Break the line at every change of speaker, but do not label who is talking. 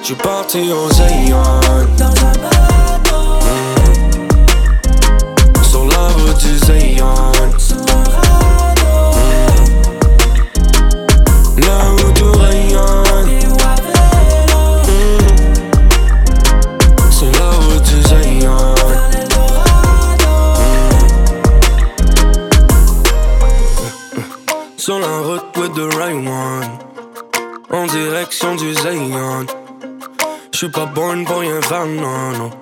J'suis parti au Zayan. Sur la route du Zayan. Là où tout rayonne. Sur la route du Zayan. Sur la route with the right one. En direction du Zayan. J'suis pas born pour rien faire, non, non.